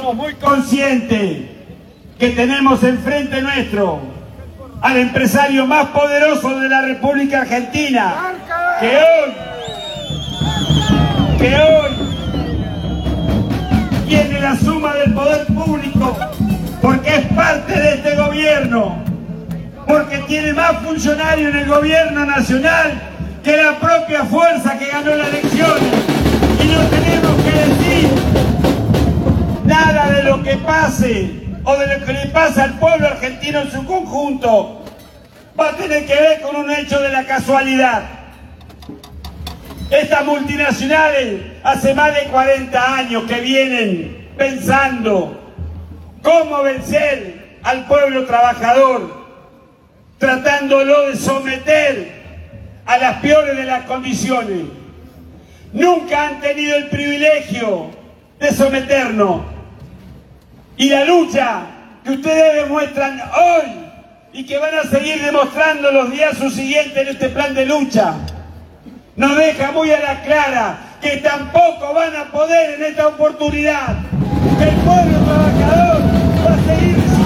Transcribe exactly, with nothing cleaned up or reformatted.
somos muy conscientes que tenemos enfrente nuestro al empresario más poderoso de la República Argentina, que hoy, que hoy tiene la suma del poder público, porque es parte de este gobierno, porque tiene más funcionarios en el gobierno nacional que la propia fuerza que ganó las elecciones. Y no tenemos que decir nada de lo que pase o de lo que le pasa al pueblo argentino en su conjunto. Va a tener que ver con un hecho de la casualidad. Estas multinacionales hace más de cuarenta años que vienen pensando cómo vencer al pueblo trabajador, tratándolo de someter a las peores de las condiciones. Nunca han tenido el privilegio de someternos. Y la lucha que ustedes demuestran hoy y que van a seguir demostrando los días subsiguientes en este plan de lucha, nos deja muy a la clara que tampoco van a poder en esta oportunidad. Que el pueblo trabajador va a seguir